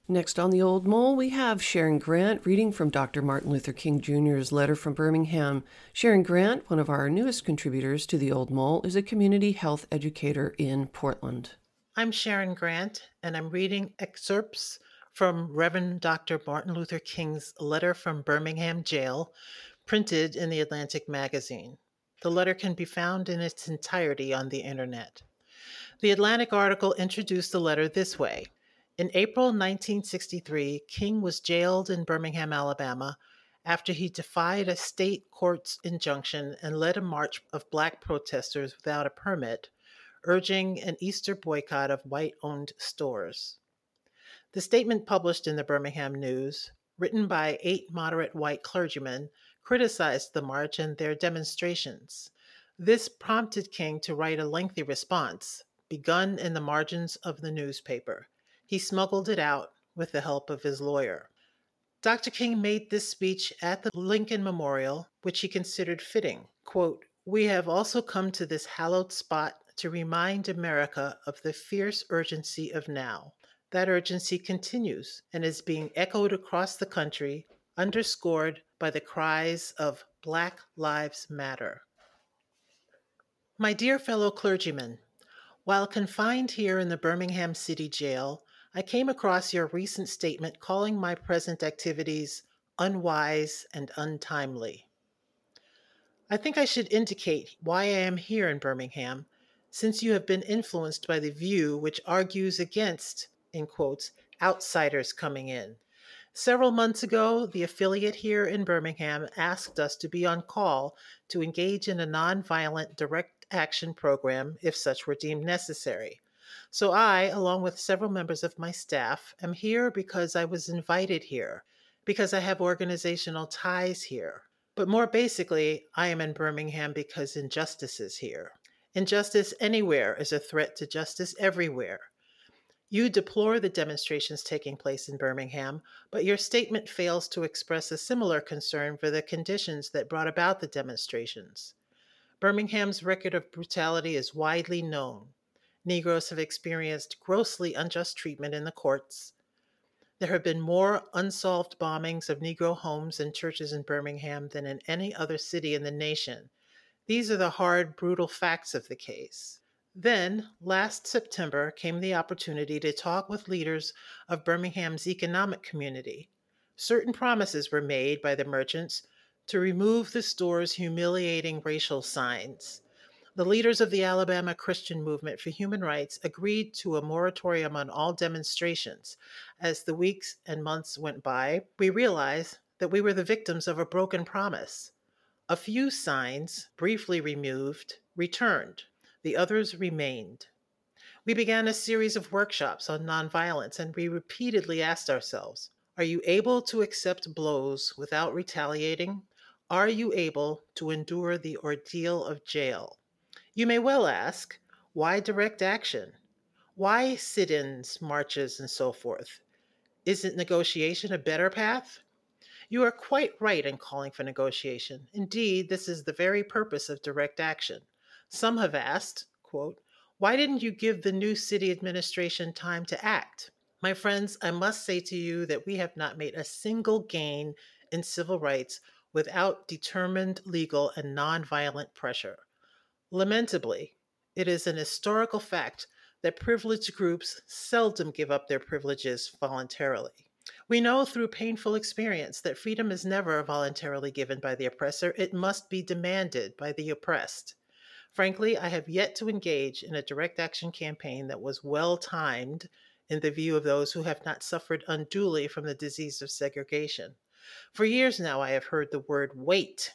Next on The Old Mole, we have Sharon Grant reading from Dr. Martin Luther King Jr.'s letter from Birmingham. Sharon Grant, one of our newest contributors to The Old Mole, is a community health educator in Portland. I'm Sharon Grant, and I'm reading excerpts from Reverend Dr. Martin Luther King's letter from Birmingham Jail, printed in the Atlantic magazine. The letter can be found in its entirety on the internet. The Atlantic article introduced the letter this way. In April 1963, King was jailed in Birmingham, Alabama, after he defied a state court's injunction and led a march of Black protesters without a permit, urging an Easter boycott of white-owned stores. The statement published in the Birmingham News, written by 8 moderate white clergymen, criticized the march and their demonstrations. This prompted King to write a lengthy response, begun in the margins of the newspaper. He smuggled it out with the help of his lawyer. Dr. King made this speech at the Lincoln Memorial, which he considered fitting. Quote, "We have also come to this hallowed spot to remind America of the fierce urgency of now. That urgency continues and is being echoed across the country, underscored by the cries of Black Lives Matter." My dear fellow clergymen, while confined here in the Birmingham City Jail, I came across your recent statement calling my present activities unwise and untimely. I think I should indicate why I am here in Birmingham, since you have been influenced by the view which argues against, in quotes, outsiders coming in. Several months ago, the affiliate here in Birmingham asked us to be on call to engage in a nonviolent direct action program if such were deemed necessary. So I, along with several members of my staff, am here because I was invited here, because I have organizational ties here. But more basically, I am in Birmingham because injustice is here. Injustice anywhere is a threat to justice everywhere. You deplore the demonstrations taking place in Birmingham, but your statement fails to express a similar concern for the conditions that brought about the demonstrations. Birmingham's record of brutality is widely known. Negroes have experienced grossly unjust treatment in the courts. There have been more unsolved bombings of Negro homes and churches in Birmingham than in any other city in the nation. These are the hard, brutal facts of the case. Then, last September, came the opportunity to talk with leaders of Birmingham's economic community. Certain promises were made by the merchants to remove the store's humiliating racial signs. The leaders of the Alabama Christian Movement for Human Rights agreed to a moratorium on all demonstrations. As the weeks and months went by, we realized that we were the victims of a broken promise. A few signs, briefly removed, returned. The others remained. We began a series of workshops on nonviolence, and we repeatedly asked ourselves, are you able to accept blows without retaliating? Are you able to endure the ordeal of jail? You may well ask, why direct action? Why sit-ins, marches, and so forth? Isn't negotiation a better path? You are quite right in calling for negotiation. Indeed, this is the very purpose of direct action. Some have asked, quote, why didn't you give the new city administration time to act? My friends, I must say to you that we have not made a single gain in civil rights without determined legal and nonviolent pressure. Lamentably, it is an historical fact that privileged groups seldom give up their privileges voluntarily. We know through painful experience that freedom is never voluntarily given by the oppressor. It must be demanded by the oppressed. Frankly, I have yet to engage in a direct action campaign that was well timed in the view of those who have not suffered unduly from the disease of segregation. For years now, I have heard the word wait.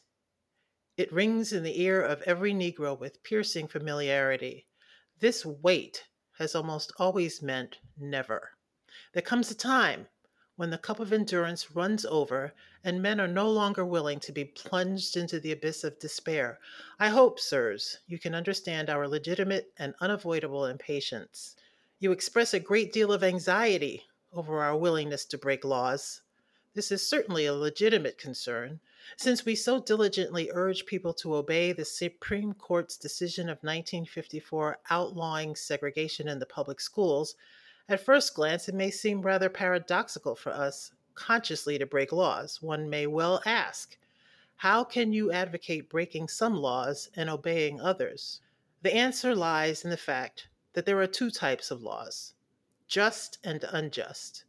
It rings in the ear of every Negro with piercing familiarity. This wait has almost always meant never. There comes a time when the cup of endurance runs over and men are no longer willing to be plunged into the abyss of despair. I hope, sirs, you can understand our legitimate and unavoidable impatience. You express a great deal of anxiety over our willingness to break laws. This is certainly a legitimate concern, since we so diligently urge people to obey the Supreme Court's decision of 1954 outlawing segregation in the public schools, At first glance, it may seem rather paradoxical for us consciously to break laws. One may well ask, how can you advocate breaking some laws and obeying others? The answer lies in the fact that there are two types of laws: just and unjust.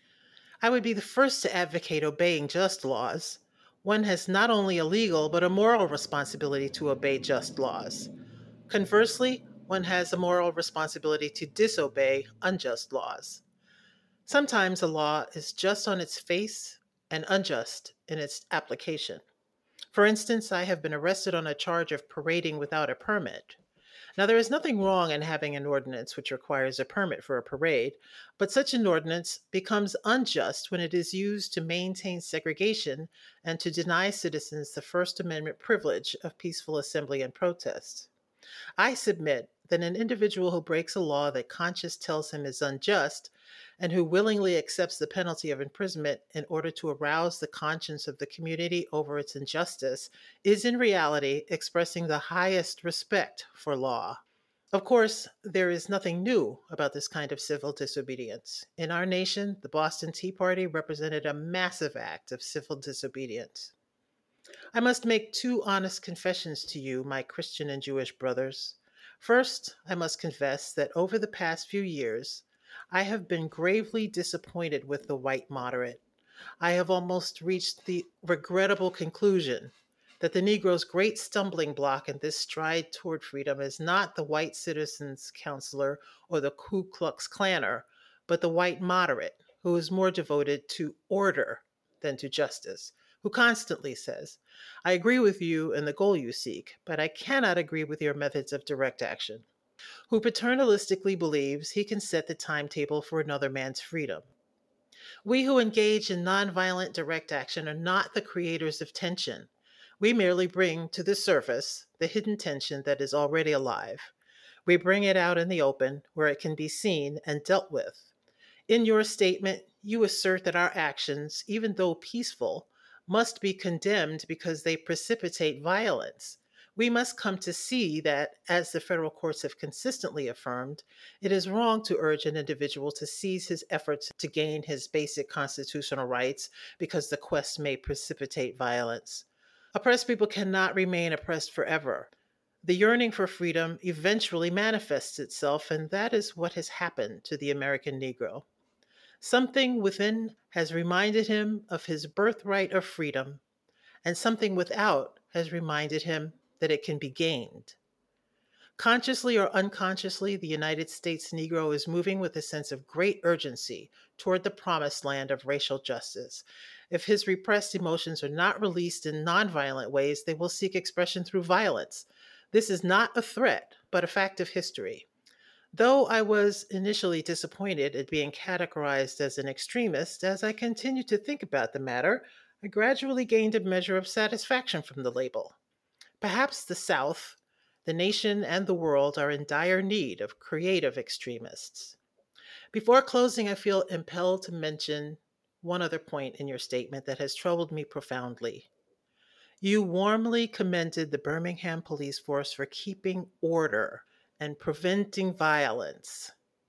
I would be the first to advocate obeying just laws. One has not only a legal but a moral responsibility to obey just laws. Conversely, one has a moral responsibility to disobey unjust laws. Sometimes a law is just on its face and unjust in its application. For instance, I have been arrested on a charge of parading without a permit. Now, there is nothing wrong in having an ordinance which requires a permit for a parade, but such an ordinance becomes unjust when it is used to maintain segregation and to deny citizens the First Amendment privilege of peaceful assembly and protest. I submit that an individual who breaks a law that conscience tells him is unjust and who willingly accepts the penalty of imprisonment in order to arouse the conscience of the community over its injustice is in reality expressing the highest respect for law. Of course, there is nothing new about this kind of civil disobedience. In our nation, the Boston Tea Party represented a massive act of civil disobedience. I must make two honest confessions to you, my Christian and Jewish brothers. First, I must confess that over the past few years, I have been gravely disappointed with the white moderate. I have almost reached the regrettable conclusion that the Negro's great stumbling block in this stride toward freedom is not the white citizens' counselor or the Ku Klux Klanner, but the white moderate, who is more devoted to order than to justice, who constantly says, I agree with you in the goal you seek, but I cannot agree with your methods of direct action, who paternalistically believes he can set the timetable for another man's freedom. We who engage in nonviolent direct action are not the creators of tension. We merely bring to the surface the hidden tension that is already alive. We bring it out in the open where it can be seen and dealt with. In your statement, you assert that our actions, even though peaceful, must be condemned because they precipitate violence. We must come to see that, as the federal courts have consistently affirmed, it is wrong to urge an individual to cease his efforts to gain his basic constitutional rights because the quest may precipitate violence. Oppressed people cannot remain oppressed forever. The yearning for freedom eventually manifests itself, and that is what has happened to the American Negro. Something within has reminded him of his birthright of freedom, and something without has reminded him that it can be gained. Consciously or unconsciously, the United States Negro is moving with a sense of great urgency toward the promised land of racial justice. If his repressed emotions are not released in nonviolent ways, they will seek expression through violence. This is not a threat, but a fact of history. Though I was initially disappointed at being categorized as an extremist, as I continued to think about the matter, I gradually gained a measure of satisfaction from the label. Perhaps the South, the nation, and the world are in dire need of creative extremists. Before closing, I feel impelled to mention one other point in your statement that has troubled me profoundly. You warmly commended the Birmingham police force for keeping order and preventing violence.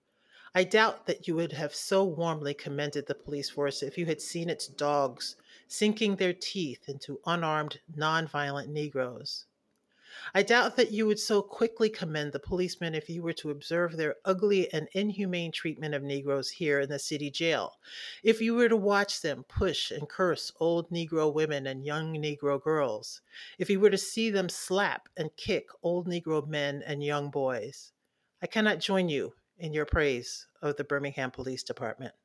I doubt that you would have so warmly commended the police force if you had seen its dogs sinking their teeth into unarmed, nonviolent Negroes. I doubt that you would so quickly commend the policemen if you were to observe their ugly and inhumane treatment of Negroes here in the city jail. If you were to watch them push and curse old Negro women and young Negro girls. If you were to see them slap and kick old Negro men and young boys. I cannot join you in your praise of the Birmingham Police Department.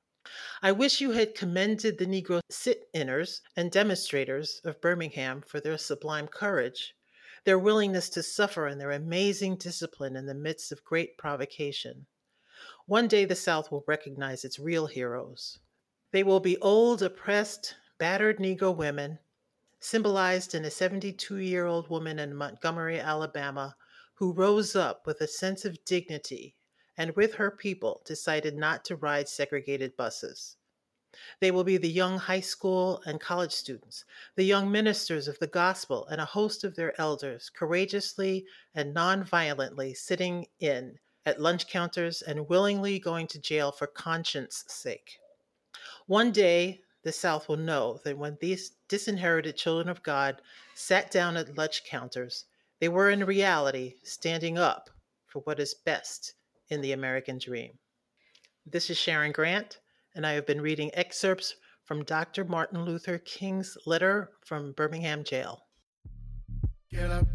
I wish you had commended the Negro sit-inners and demonstrators of Birmingham for their sublime courage, their willingness to suffer, and their amazing discipline in the midst of great provocation. One day the South will recognize its real heroes. They will be old, oppressed, battered Negro women, symbolized in a 72-year-old woman in Montgomery, Alabama, who rose up with a sense of dignity and with her people decided not to ride segregated buses. They will be the young high school and college students, the young ministers of the gospel, and a host of their elders courageously and nonviolently sitting in at lunch counters, and willingly going to jail for conscience sake. One day, the South will know that when these disinherited children of God sat down at lunch counters, they were in reality standing up for what is best in the American dream. This is Sharon Grant, and I have been reading excerpts from Dr. Martin Luther King's letter from Birmingham jail. Get up,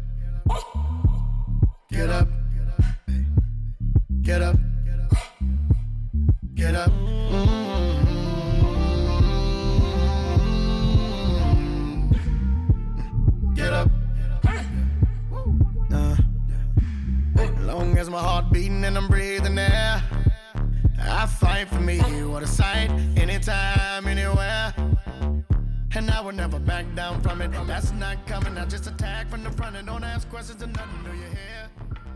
get up, get up, get up. Get up. Long as my heart beating and I'm breathing air, I fight for me. What a sight, anytime, anywhere. And I will never back down from it. That's not coming. I just attack from the front and don't ask questions and nothing. Do you hear?